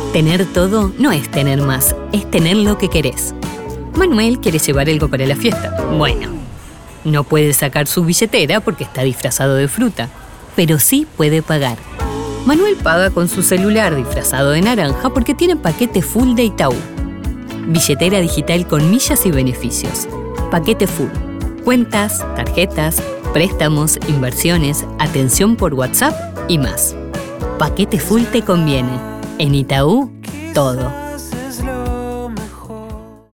Tener todo no es tener más, es tener lo que querés. Manuel quiere llevar algo para la fiesta. Bueno, no puede sacar su billetera porque está disfrazado de fruta, pero sí puede pagar. Manuel paga con su celular disfrazado de naranja porque tiene paquete full de Itaú. Billetera digital con millas y beneficios. Paquete full. Cuentas, tarjetas, préstamos, inversiones, atención por WhatsApp y más. Paquete full te conviene. En Itaú, todo.